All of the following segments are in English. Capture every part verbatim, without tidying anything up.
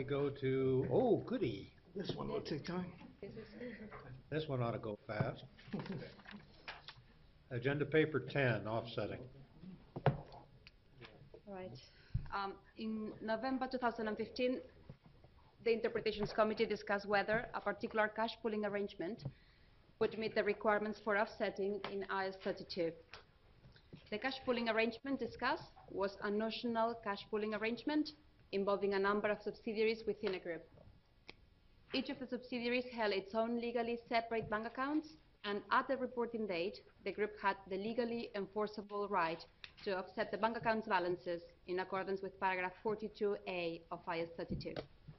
go to, oh, goody. This one will take time. This one ought to go fast. Agenda paper ten, offsetting. Right. Um, in November two thousand fifteen, the Interpretations Committee discussed whether a particular cash pooling arrangement would meet the requirements for offsetting in I A S thirty-two. The cash pooling arrangement discussed was a notional cash pooling arrangement involving a number of subsidiaries within a group. Each of the subsidiaries held its own legally separate bank accounts, and at the reporting date, the group had the legally enforceable right to offset the bank accounts balances in accordance with paragraph forty-two A of I A S thirty-two.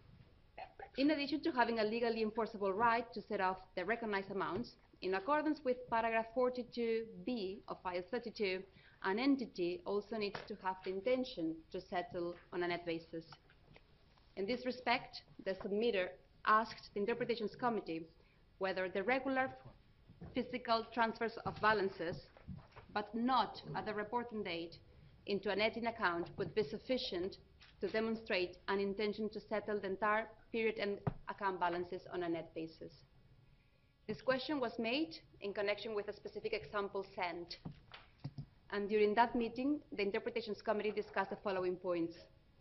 In addition to having a legally enforceable right to set off the recognized amounts, in accordance with paragraph forty-two B of I A S thirty-two, an entity also needs to have the intention to settle on a net basis. In this respect, the submitter asked the Interpretations Committee whether the regular physical transfers of balances, but not at the reporting date, into a netting account would be sufficient to demonstrate an intention to settle the entire period and account balances on a net basis. This question was made in connection with a specific example sent, and during that meeting, the Interpretations Committee discussed the following points.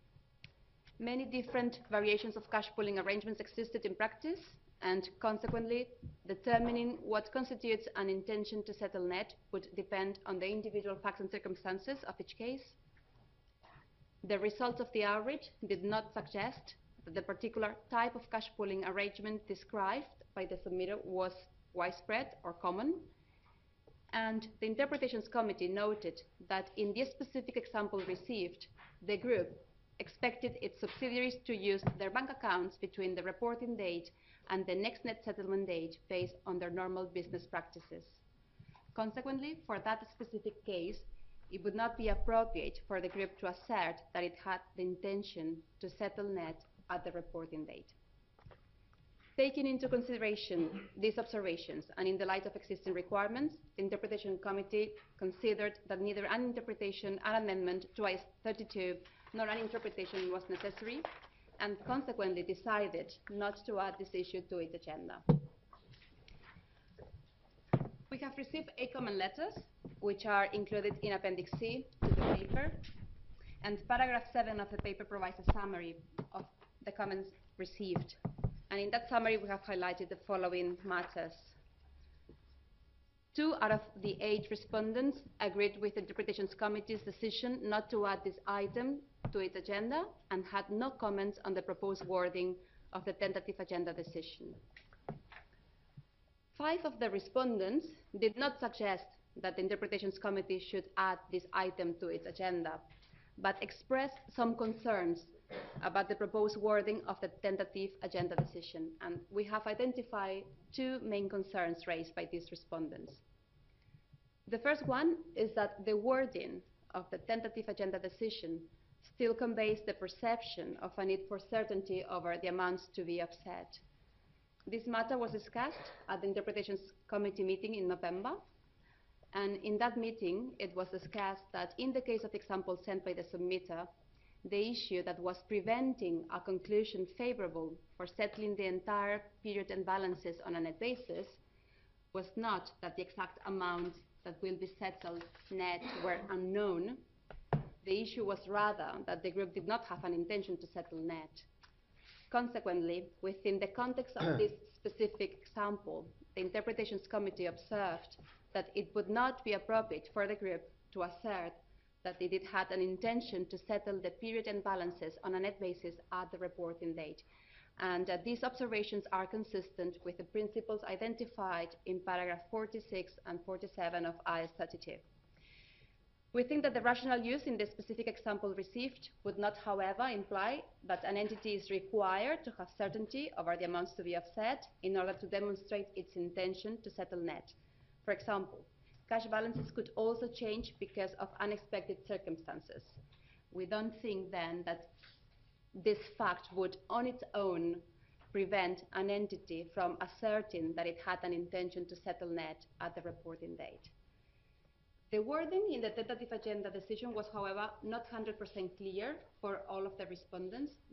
Many different variations of cash pooling arrangements existed in practice, and consequently, determining what constitutes an intention to settle net would depend on the individual facts and circumstances of each case. The results of the audit did not suggest that the particular type of cash pooling arrangement described by the submitter was widespread or common, and the Interpretations Committee noted that in this specific example received, the group expected its subsidiaries to use their bank accounts between the reporting date and the next net settlement date based on their normal business practices. Consequently, for that specific case, it would not be appropriate for the group to assert that it had the intention to settle net at the reporting date. Taking into consideration these observations and in the light of existing requirements, the Interpretation Committee considered that neither an interpretation and amendment to I A S thirty-two nor an interpretation was necessary, and consequently decided not to add this issue to its agenda. We have received eight comment letters, which are included in Appendix C to the paper, and paragraph seven of the paper provides a summary of the comments received. And in that summary, we have highlighted the following matters. Two out of the eight respondents agreed with the Interpretations Committee's decision not to add this item to its agenda and had no comments on the proposed wording of the tentative agenda decision. Five of the respondents did not suggest that the Interpretations Committee should add this item to its agenda, but expressed some concerns about the proposed wording of the tentative agenda decision, and we have identified two main concerns raised by these respondents. The first one is that the wording of the tentative agenda decision still conveys the perception of a need for certainty over the amounts to be offset. This matter was discussed at the Interpretations Committee meeting in November, and in that meeting it was discussed that in the case of the example sent by the submitter, the issue that was preventing a conclusion favorable for settling the entire period and balances on a net basis was not that the exact amount that will be settled net were unknown. The issue was rather that the group did not have an intention to settle net. Consequently, within the context of this specific example, the Interpretations Committee observed that it would not be appropriate for the group to assert that it had an intention to settle the period and balances on a net basis at the reporting date. And uh, these observations are consistent with the principles identified in paragraph forty-six and forty-seven of I A S thirty-two. We think that the rational use in the specific example received would not, however, imply that an entity is required to have certainty over the amounts to be offset in order to demonstrate its intention to settle net. For example, cash balances could also change because of unexpected circumstances. We don't think then that this fact would on its own prevent an entity from asserting that it had an intention to settle net at the reporting date. The wording in the tentative agenda decision was, however, not one hundred percent clear for all of the respondents.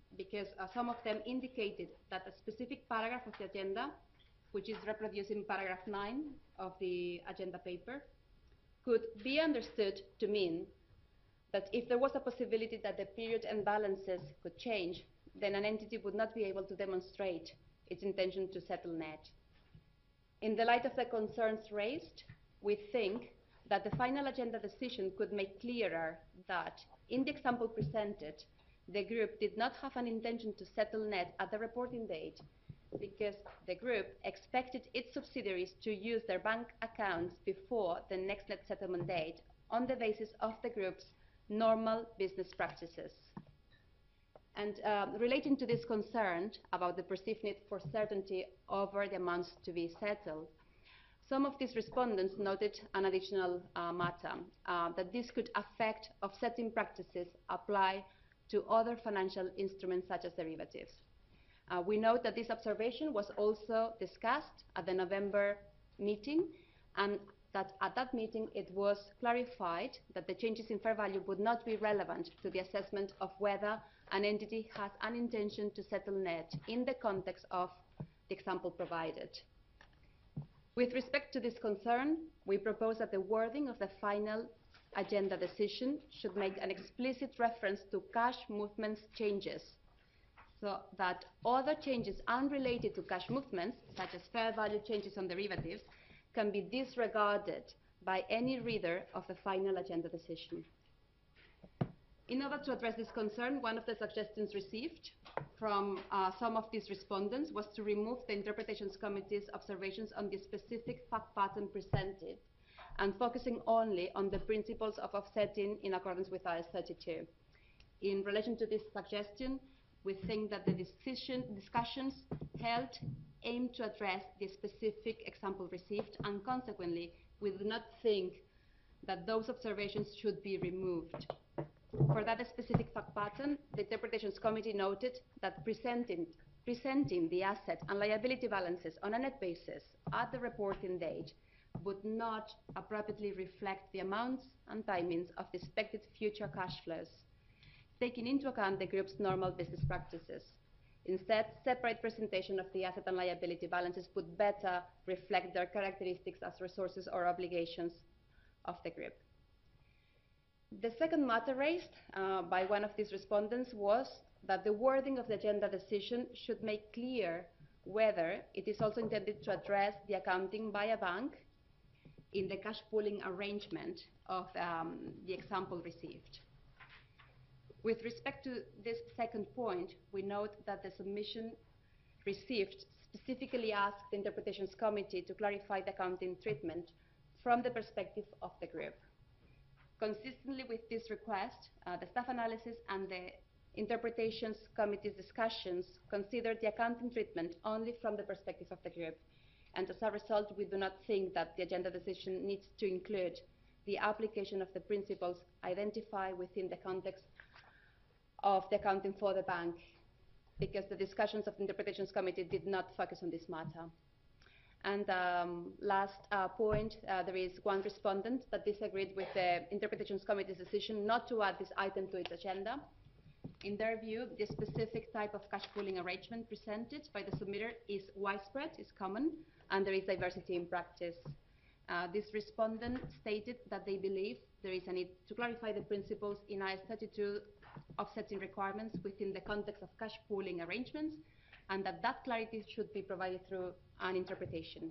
because uh, some of them indicated that a specific paragraph of the agenda, which is reproduced in paragraph nine of the agenda paper, could be understood to mean that if there was a possibility that the period and balances could change, then an entity would not be able to demonstrate its intention to settle net. In the light of the concerns raised, we think that the final agenda decision could make clearer that, in the example presented, the group did not have an intention to settle net at the reporting date because the group expected its subsidiaries to use their bank accounts before the next net settlement date on the basis of the group's normal business practices. And um, relating to this concern about the perceived need for certainty over the amounts to be settled, some of these respondents noted an additional uh, matter, uh, that this could affect offsetting practices applied to other financial instruments such as derivatives. Uh, we note that this observation was also discussed at the November meeting, and that at that meeting it was clarified that the changes in fair value would not be relevant to the assessment of whether an entity has an intention to settle net in the context of the example provided. With respect to this concern, we propose that the wording of the final agenda decision should make an explicit reference to cash movements changes, so that other changes unrelated to cash movements, such as fair value changes on derivatives, can be disregarded by any reader of the final agenda decision. In order to address this concern, one of the suggestions received from uh, some of these respondents was to remove the Interpretations Committee's observations on the specific fact pattern presented and focusing only on the principles of offsetting in accordance with I A S thirty-two. In relation to this suggestion, we think that the decision, discussions held aim to address the specific example received, and consequently, we do not think that those observations should be removed. For that specific fact pattern, the Interpretations Committee noted that presenting, presenting the asset and liability balances on a net basis at the reporting date would not appropriately reflect the amounts and timings of the expected future cash flows, taking into account the group's normal business practices. Instead, separate presentation of the asset and liability balances would better reflect their characteristics as resources or obligations of the group. The second matter raised uh, by one of these respondents was that the wording of the agenda decision should make clear whether it is also intended to address the accounting by a bank in the cash pooling arrangement of um, the example received. With respect to this second point, we note that the submission received specifically asked the Interpretations Committee to clarify the accounting treatment from the perspective of the group. Consistently with this request, uh, the staff analysis and the Interpretations Committee's discussions considered the accounting treatment only from the perspective of the group, and as a result, we do not think that the agenda decision needs to include the application of the principles identified within the context of the accounting for the bank, because the discussions of the Interpretations Committee did not focus on this matter. And um, last uh, point, uh, there is one respondent that disagreed with the Interpretations Committee's decision not to add this item to its agenda. In their view, the specific type of cash pooling arrangement presented by the submitter is widespread, is common, and there is diversity in practice. Uh, this respondent stated that they believe there is a need to clarify the principles in I A S thirty-two offsetting requirements within the context of cash pooling arrangements, and that that clarity should be provided through an interpretation.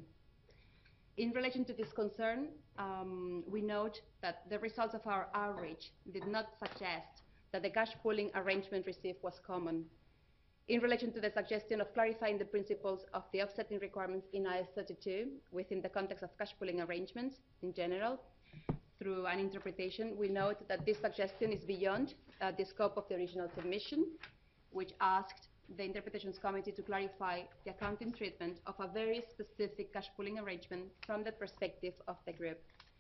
In relation to this concern, um, we note that the results of our outreach did not suggest that the cash pooling arrangement received was common. In relation to the suggestion of clarifying the principles of the offsetting requirements in I A S thirty-two within the context of cash pooling arrangements in general, through an interpretation, we note that this suggestion is beyond uh, the scope of the original submission, which asked the Interpretations Committee to clarify the accounting treatment of a very specific cash pooling arrangement from the perspective of the group.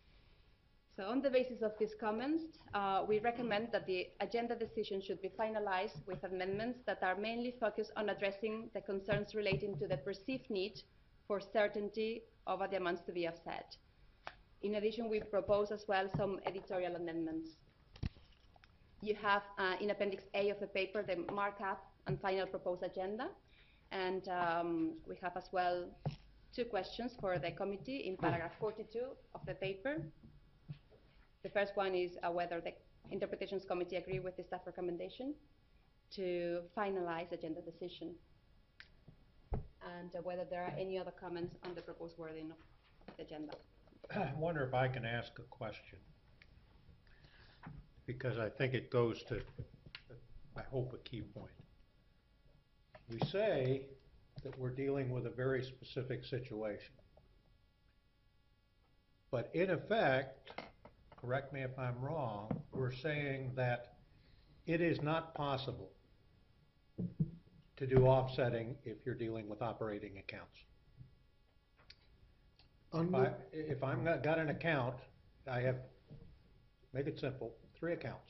So on the basis of these comments, uh, we recommend that the agenda decision should be finalized with amendments that are mainly focused on addressing the concerns relating to the perceived need for certainty over the amounts to be offset. In addition, we propose as well some editorial amendments. You have uh, in Appendix A of the paper the markup and final proposed agenda. And um, we have as well two questions for the committee in paragraph forty-two of the paper. The first one is uh, whether the Interpretations Committee agree with the staff recommendation to finalize agenda decision, and uh, whether there are any other comments on the proposed wording of the agenda. I wonder if I can ask a question, because I think it goes to, I hope, a key point. We say that we're dealing with a very specific situation, but in effect, correct me if I'm wrong, we're saying that it is not possible to do offsetting if you're dealing with operating accounts. If, I, if I'm got, got an account, I have, make it simple, three accounts.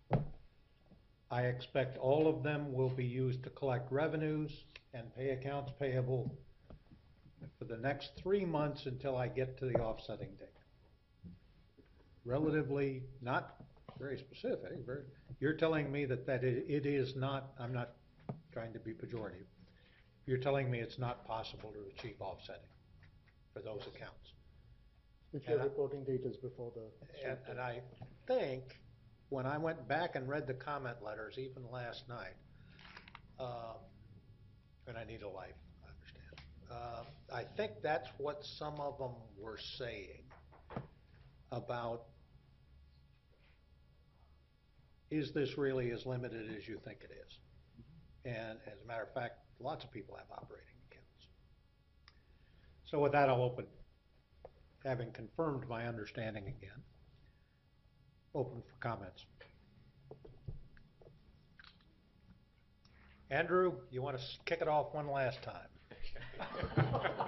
I expect all of them will be used to collect revenues and pay accounts payable for the next three months until I get to the offsetting date. Relatively, not very specific, very, you're telling me that, that it, it is not, I'm not trying to be pejorative, you're telling me it's not possible to achieve offsetting for those accounts. If your And I- reporting date is before the... And, and I think, when I went back and read the comment letters, even last night, um, and I need a life, I understand. Uh, I think that's what some of them were saying about, is this really as limited as you think it is? And as a matter of fact, lots of people have operating accounts. So with that, I'll open, having confirmed my understanding again, open for comments. Andrew, you want to kick it off one last time?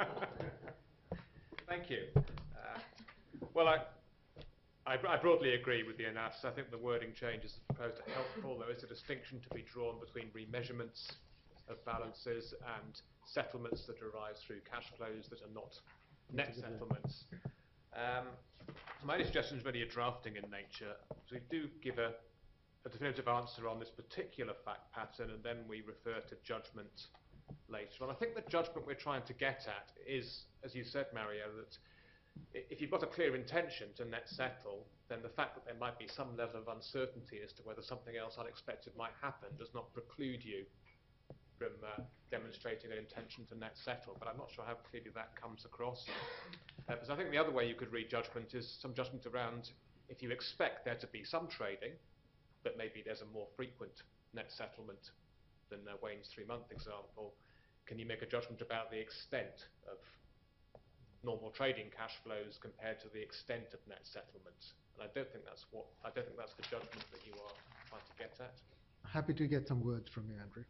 Thank you. Uh, well, I, I, I broadly agree with the analysis. I think the wording changes proposed are helpful. There is a distinction to be drawn between remeasurements of balances and settlements that arise through cash flows that are not net settlements. Um, my suggestion is really a drafting in nature. So we do give a, a definitive answer on this particular fact pattern, and then we refer to judgment later on. I think the judgment we're trying to get at is, as you said, Mario, that if you've got a clear intention to net settle, then the fact that there might be some level of uncertainty as to whether something else unexpected might happen does not preclude you from uh, demonstrating an intention to net settle. But I'm not sure how clearly that comes across. Uh, because I think the other way you could read judgment is some judgment around if you expect there to be some trading, but maybe there's a more frequent net settlement than uh, Wayne's three-month example, can you make a judgment about the extent of normal trading cash flows compared to the extent of net settlements? And I don't think that's what I don't think that's the judgment that you are trying to get at. Happy to get some words from you, Andrew.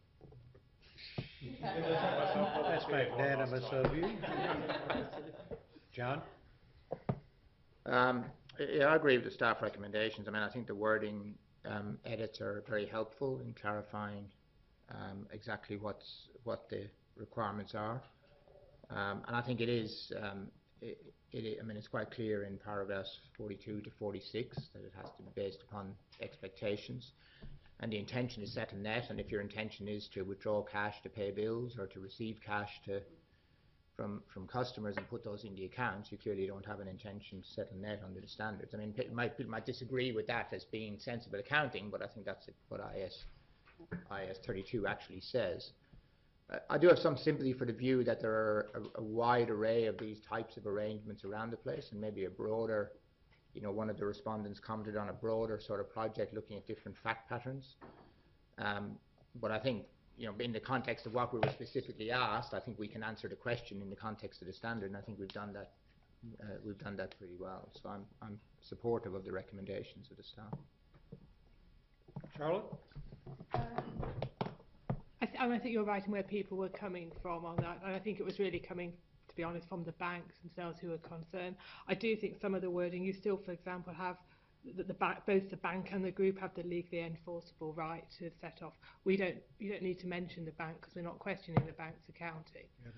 That's magnanimous of you. John? Um, yeah, I agree with the staff recommendations. I mean, I think the wording um, edits are very helpful in clarifying um, exactly what's what the requirements are, um, and I think it is. Um, it, it, I mean, it's quite clear in paragraphs forty-two to forty-six that it has to be based upon expectations, and the intention is set in net. And if your intention is to withdraw cash to pay bills or to receive cash to from from customers and put those in the accounts, you clearly don't have an intention to settle net under the standards. I mean, people might, people might disagree with that as being sensible accounting, but I think that's what I S I S thirty-two actually says. Uh, I do have some sympathy for the view that there are a, a wide array of these types of arrangements around the place, and maybe a broader, you know, one of the respondents commented on a broader sort of project looking at different fact patterns. Um, but I think, you know, in the context of what we were specifically asked, I think we can answer the question in the context of the standard, and I think we've done that. Uh, we've done that pretty well. So I'm I'm supportive of the recommendations of the staff. Charlotte? Um, I, th I think you're right in where people were coming from on that, and I think it was really coming, to be honest, from the banks themselves who were concerned. I do think some of the wording, you still, for example, have that the ba both the bank and the group have the legally enforceable right to set off. We don't, you don't need to mention the bank because we're not questioning the bank's accounting.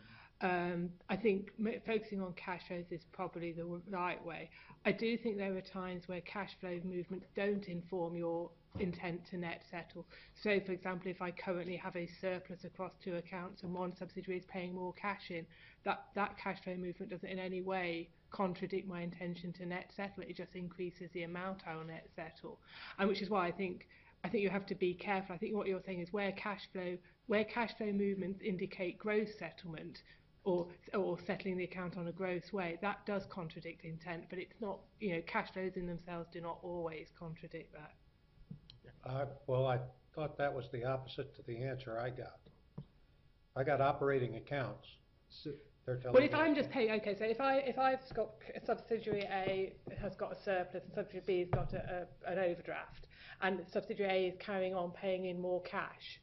Um, I think m- focusing on cash flows is probably the w- right way. I do think there are times where cash flow movements don't inform your intent to net settle. So, for example, if I currently have a surplus across two accounts and one subsidiary is paying more cash in, that, that cash flow movement doesn't in any way contradict my intention to net settle. It just increases the amount I will net settle, and which is why I think I think you have to be careful. I think what you're saying is where cash flow where cash flow movements indicate gross settlement, or or settling the account on a gross way, that does contradict intent, but it's not, you know, cash flows in themselves do not always contradict that. Uh, well, I thought that was the opposite to the answer I got. I got operating accounts. So, They're telling Well, if me- I'm just paying, okay, so if I if I've got a subsidiary A has got a surplus and subsidiary B has got a, a, an overdraft, and subsidiary A is carrying on paying in more cash,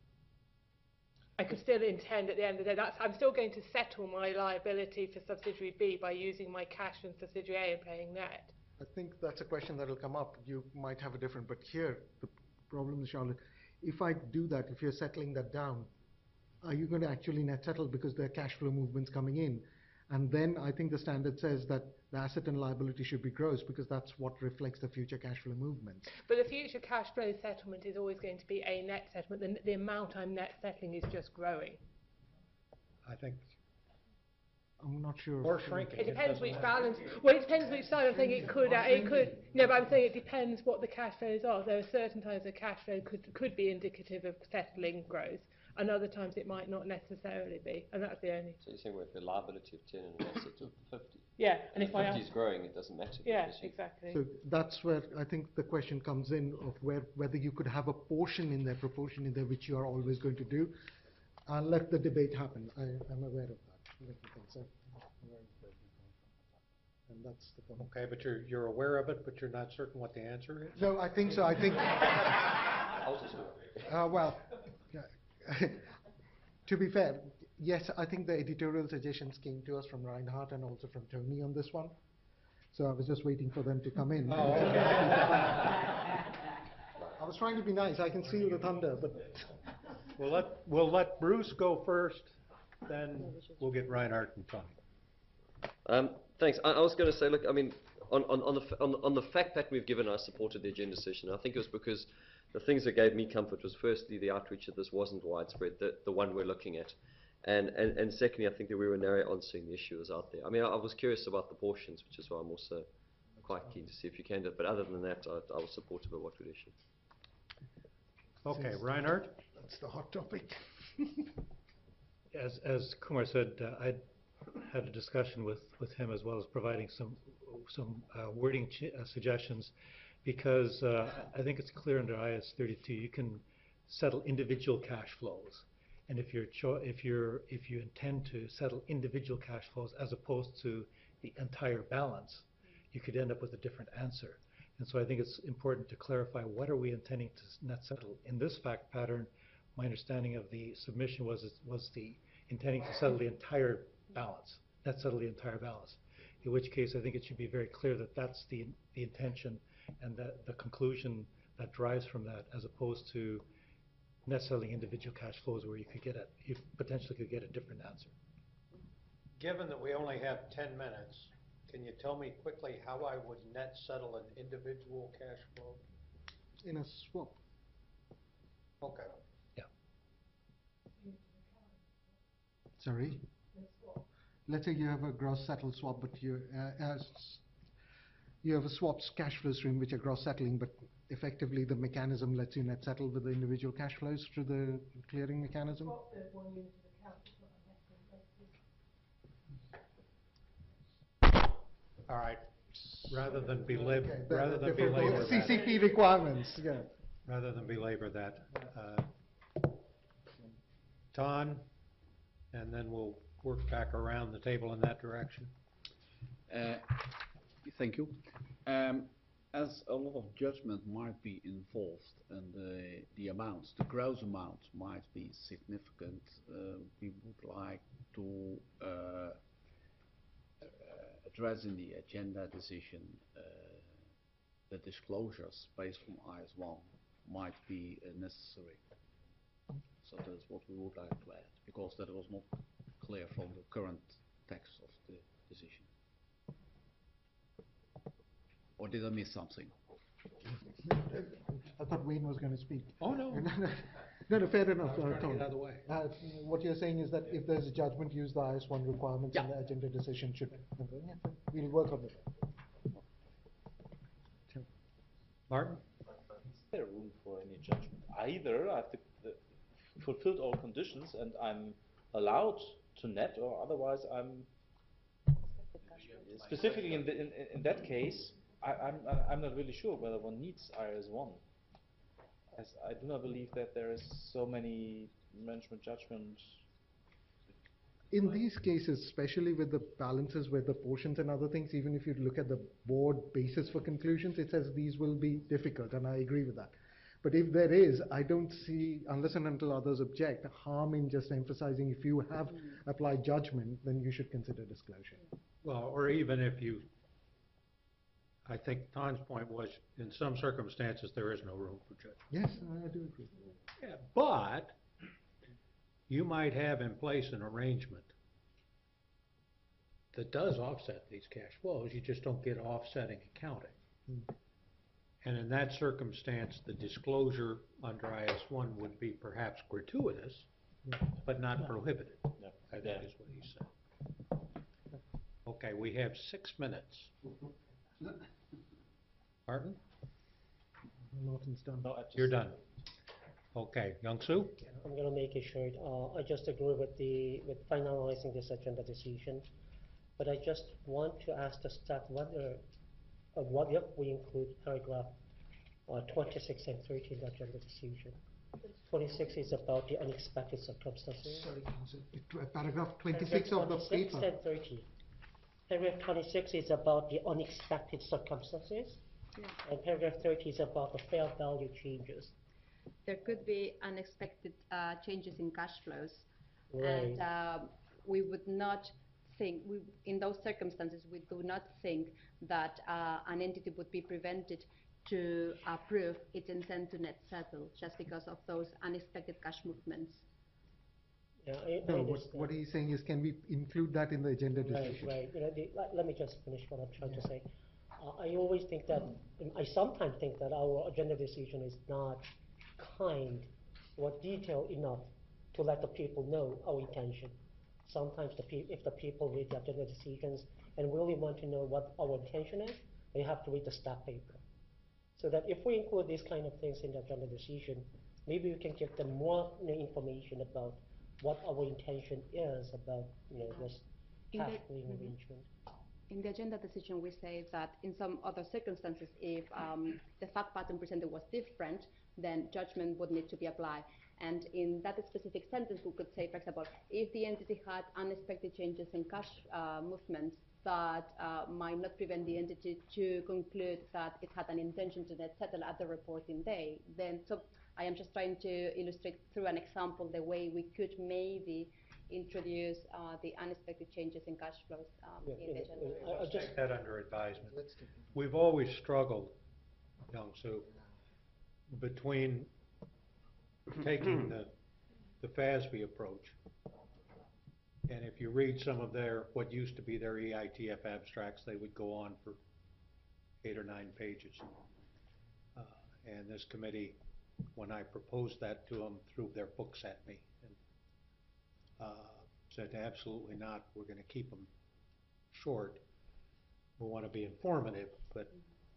I could still intend at the end of the day, that's, I'm still going to settle my liability for subsidiary B by using my cash from subsidiary A and paying net. I think that's a question that will come up. You might have a different, but here, the problem is, Charlotte, if I do that, if you're settling that down, are you going to actually net settle because there are cash flow movements coming in? And then I think the standard says that the asset and liability should be gross because that's what reflects the future cash flow movements. But the future cash flow settlement is always going to be a net settlement. The, the amount I'm net settling is just growing. I think, I'm not sure. or shrinking. It depends doesn't which matter. balance. Well, it depends which side. I'm saying it could. Uh, it could. No, but I'm saying it depends what the cash flows are. There are certain times the cash flow could could be indicative of settling growth, and other times it might not necessarily be. And that's the only. So you're saying well, if the liability of ten and an asset of fifty, Yeah, and if the I. fifty is growing, it doesn't matter. Yeah, because you- exactly. So that's where I think the question comes in of where whether you could have a portion in there, proportion in there, which you are always going to do. I'll let the debate happen. I am aware of that. Let me think, so. And that's the problem. Okay, but you're, you're aware of it, but you're not certain what the answer is? No, I think so. I think, uh, well, yeah. To be fair, yes, I think the editorial suggestions came to us from Reinhardt and also from Tony on this one. So I was just waiting for them to come in. Oh, okay. I was trying to be nice. I can see the thunder, but We'll let, we'll let Bruce go first, then we'll get Reinhardt and Tony. Um, thanks. I, I was going to say, look, I mean, on, on, on, the, f- on, on the fact that we've given, I supported the agenda session. I think it was because the things that gave me comfort was firstly the outreach that this wasn't widespread, the, the one we're looking at. And, and, and secondly, I think that we were narrow answering the issue that's out there. I mean, I, I was curious about the portions, which is why I'm also quite keen to see if you can do it. But other than that, I, I was supportive of what we'd issue. Okay, Reinhardt? that's the hot topic. As, as Kumar said, uh, I had a discussion with, with him as well as providing some, some uh, wording ch- uh, suggestions, because uh, I think it's clear under I S thirty-two you can settle individual cash flows, and if you're cho- if you're if you intend to settle individual cash flows as opposed to the entire balance, you could end up with a different answer. And so I think it's important to clarify what are we intending to net settle. In this fact pattern, my understanding of the submission was it was the intending to settle the entire balance, net settle the entire balance. In which case, I think it should be very clear that that's the the intention and that the conclusion that derives from that, as opposed to net settling individual cash flows where you could get a you potentially could get a different answer. Given that we only have ten minutes, can you tell me quickly how I would net settle an individual cash flow? In a swap. Okay. Sorry? Let's say you have a gross settled swap, but you, uh, as you have a swaps cash flow stream which are gross settling, but effectively the mechanism lets you net settle with the individual cash flows through the clearing mechanism. All right, rather than belabor, Okay, the- rather the than different belabor C C that, P requirements, yeah. rather than belabor that, uh, Ton, and then we'll work back around the table in that direction. Uh, Thank you. Um, As a lot of judgment might be involved and the, the amounts, the gross amount might be significant, uh, we would like to uh, uh, address in the agenda decision uh, the disclosures based on I S one might be uh, necessary. So that's what we would like to add, because that was not clear from the current text of the decision. Or did I miss something? I thought Wayne was going to speak. Oh, no. No, no, fair enough, I was uh, trying to Tom. get out of the way. Uh, what you're saying is that if there's a judgment, use the I S one requirements and Yeah. the agenda decision should, yeah, we'll work on it. Martin? Is there room for any judgment? Either I've the, the fulfilled all conditions and I'm allowed to net, or otherwise I'm specifically in, the, in, in that case, I, I'm, I'm not really sure whether one needs I S one. As I do not believe that there is so many management judgment. In these cases, especially with the balances, with the portions and other things, even if you look at the board basis for conclusions, it says these will be difficult, and I agree with that. But if there is, I don't see, unless and until others object, harm in just emphasizing if you have applied judgment, then you should consider disclosure. Well, or even if you, I think Tom's point was, in some circumstances, there is no room for judgment. Yes, I do agree. Yeah, but you might have in place an arrangement that does offset these cash flows, you just don't get offsetting accounting. Hmm. And in that circumstance, the disclosure under I S one would be perhaps gratuitous, but not prohibited, Yeah. I think Yeah. is what he said. Okay, we have six minutes. Martin, Martin's done. No, I just, you're done. Okay, Young-Soo? I'm going to make it short. Uh, I just agree with the with finalizing this agenda decision, but I just want to ask the staff whether, uh, what if we include paragraph uh, twenty-six and thirty in the agenda decision. twenty-six is about the unexpected circumstances. Sorry, Council. It- uh, Paragraph twenty-six of the twenty-six paper. and thirty. Paragraph twenty-six is about the unexpected circumstances, Yeah. and paragraph thirty is about the fair value changes. There could be unexpected uh, changes in cash flows. Right. And uh, we would not think, we, in those circumstances, we do not think that uh, an entity would be prevented to approve its intent to net settle just because of those unexpected cash movements. Yeah, I, I No, what, understand. what he's saying is, can we include that in the agenda Right, decision? right. You know, the, let, let me just finish what I'm trying to say. Uh, I always think that, I sometimes think that our agenda decision is not kind or detailed enough to let the people know our intention. Sometimes the pe if the people read the agenda decisions and really want to know what our intention is, they have to read the staff paper. So that if we include these kind of things in the agenda decision, maybe we can give them more, you know, information about what our intention is about, you know, this In the- cash flowing mhm. arrangement. In the agenda decision, we say that in some other circumstances, if um, the fact pattern presented was different, then judgment would need to be applied. And in that specific sentence, we could say, for example, if the entity had unexpected changes in cash uh, movements that uh, might not prevent the entity to conclude that it had an intention to net settle at the reporting day, then so I am just trying to illustrate through an example the way we could maybe introduce uh, the unexpected changes in cash flows um, Yeah, in the yeah, agenda. yeah. I- I just- Take that under advisement. We've always struggled, Young-Soo, between taking the, the F A S B approach. And if you read some of their, what used to be their E I T F abstracts, they would go on for eight or nine pages. Uh, And this committee, when I proposed that to them, threw their books at me and uh, said, absolutely not, we're going to keep them short. We want to be informative, but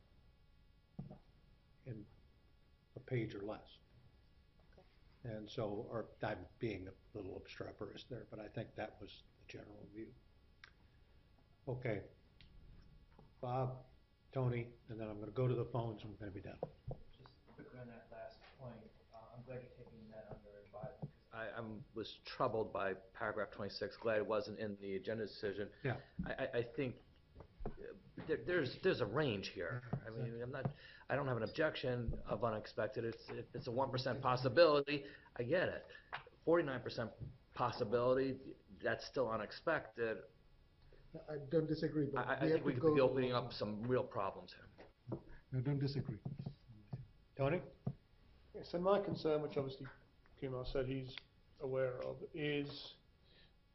in a page or less. And so, or I'm being a little obstreperous there, but I think that was the general view. Okay. Bob, Tony, and then I'm going to go to the phones and we're going to be done. Just quickly on that last point, uh, I'm glad you're taking that under advisement, because I I'm, was troubled by paragraph twenty-six, glad it wasn't in the agenda decision. Yeah. I, I, I think uh, there, there's, there's a range here. I mean, I'm not, I don't have an objection of unexpected, it's, if it's a one percent possibility, I get it. forty-nine percent possibility, that's still unexpected. I don't disagree, but I, I we think have we to could be go. opening up some real problems here. No, don't disagree. Tony? So my concern, which obviously Kumar said he's aware of, is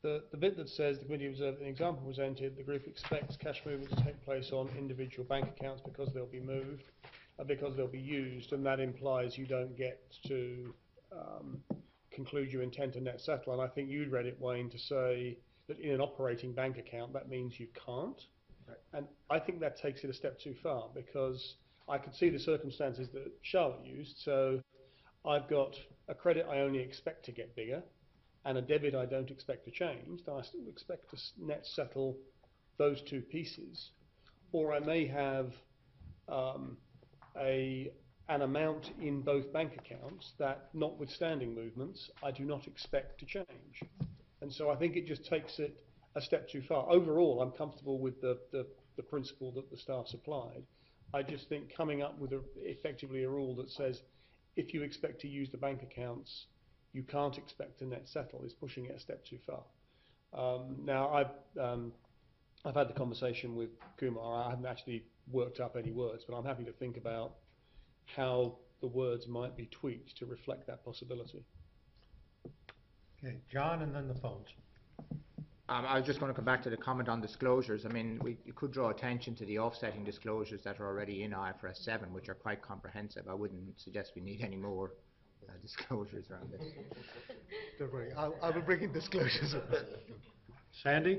the, the bit that says the committee observed an example presented, the group expects cash movements to take place on individual bank accounts because they'll be moved, uh, because they'll be used, and that implies you don't get to um, conclude you intend to net settle. And I think you'd read it, Wayne, to say that in an operating bank account, that means you can't. Right. And I think that takes it a step too far, because I could see the circumstances that Charlotte used. So I've got a credit I only expect to get bigger, and a debit I don't expect to change, then I still expect to net settle those two pieces. Or I may have um, a, an amount in both bank accounts that, notwithstanding movements, I do not expect to change. And so I think it just takes it a step too far. Overall, I'm comfortable with the, the, the principle that the staff supplied. I just think coming up with a, effectively a rule that says if you expect to use the bank accounts, you can't expect to net settle is pushing it a step too far. Um, now, I've, um, I've had the conversation with Kumar. I haven't actually worked up any words, but I'm happy to think about how the words might be tweaked to reflect that possibility. Okay, John, and then the phones. Um, I was just going to come back to the comment on disclosures. I mean, we you could draw attention to the offsetting disclosures that are already in I F R S seven, which are quite comprehensive. I wouldn't suggest we need any more uh, disclosures around this. Don't worry, I'll, I will bring in disclosures. Sandy?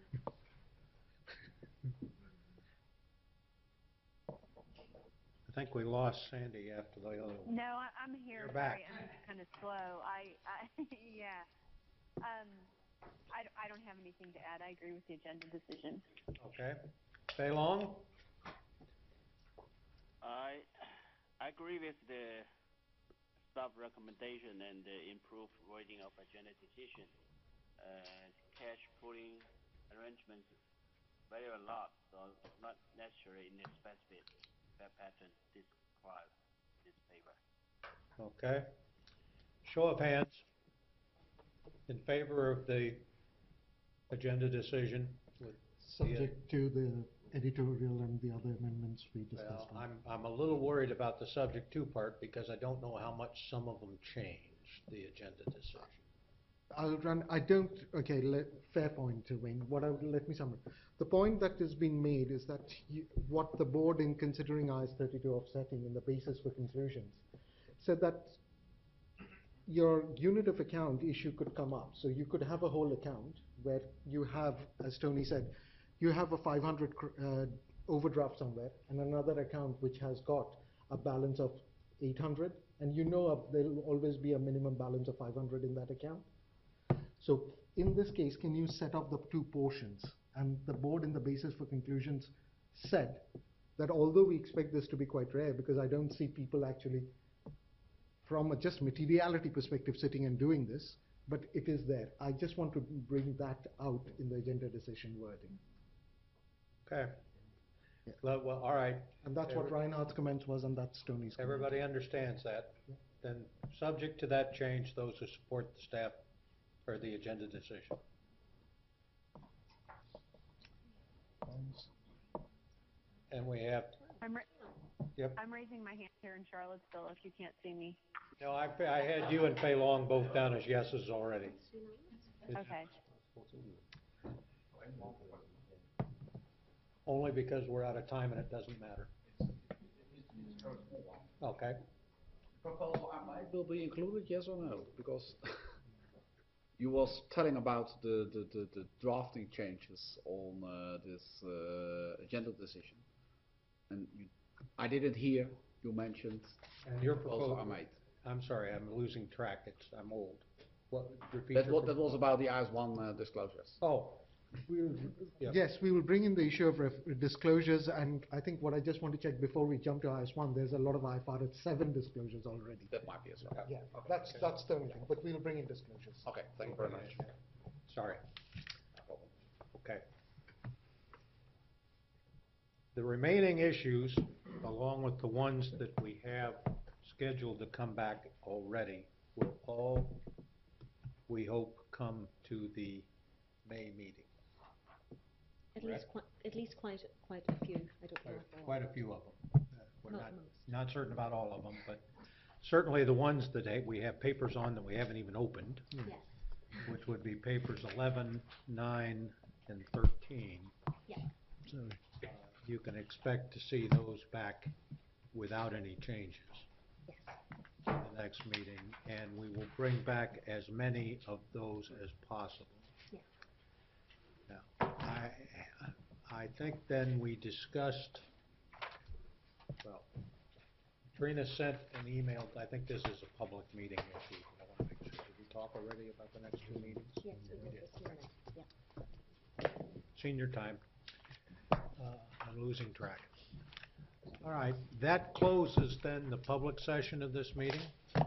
I think we lost Sandy after the other one. No, I, I'm here. You're back. Sorry, I'm just kind of slow. I, I yeah. Um, I, I don't have anything to add. I agree with the agenda decision. Okay. Fei Long? I I agree with the staff recommendation and the improved wording of agenda decision. Uh, cash pooling arrangements vary a lot, so not necessarily in a specific pattern described in this paper. Okay. Show of hands in favor of the agenda decision. With Subject to the editorial and the other amendments we discussed. Well, I'm, I'm a little worried about the subject to part because I don't know how much some of them change the agenda decision. I'll run, I don't, okay, let, fair point to Wayne. What I would, let me summarize. The point that has been made is that you, what the board in considering I S thirty-two offsetting in the basis for conclusions said that your unit of account issue could come up. So you could have a whole account where you have, as Tony said, you have a five hundred uh, overdraft somewhere and another account which has got a balance of eight hundred, and you know uh, there will always be a minimum balance of five hundred in that account. So in this case, can you set up the two portions? And the board in the basis for conclusions said that although we expect this to be quite rare, because I don't see people actually from a just materiality perspective sitting and doing this, but it is there. I just want to bring that out in the agenda decision wording. Okay. Yeah. Well, well, all right. And that's Every, what Reinhardt's comments was, and that's Tony's Everybody comment. understands that. Yeah. Then subject to that change, those who support the staff or the agenda decision. And we have. I'm, ra yep. I'm raising my hand here in Charlottesville if you can't see me. No, I, I had you and Fei Long both down as yeses already. Okay. Only because we're out of time and it doesn't matter. Okay. Proposal I might will be included, yes or no? Because you was telling about the, the, the, the drafting changes on uh, this uh, agenda decision. And you, I didn't hear you mentioned and your proposal proposal I made. I'm sorry, I'm losing track. It's I'm old. What repeat? That, what, that was about the I S one uh, disclosures. Oh. We'll, yep. Yes, we will bring in the issue of ref disclosures, and I think what I just want to check before we jump to I S one, there's a lot of I F R S seven disclosures already. That might be as well. Yeah, okay. that's okay. that's the only thing, but we'll bring in disclosures. Okay, thank you very much. Sorry. Okay. The remaining issues, along with the ones that we have scheduled to come back already, will all, we hope, come to the May meeting. At least, quite, at least quite, quite a few. I don't know. Quite a few of them. Uh, we're not, not, not certain about all of them, but certainly the ones that we have papers on that we haven't even opened. Yes. which would be papers eleven, nine, and thirteen. Yeah. So uh, you can expect to see those back without any changes Yes. in the next meeting, and we will bring back as many of those as possible. Yeah. Now, I, I think then we discussed, well, Trina sent an email, I think this is a public meeting issue, I want to make sure, did we talk already about the next two meetings? Yes, we did this morning, yeah. Senior time. Uh, I'm losing track. All right, that closes then the public session of this meeting.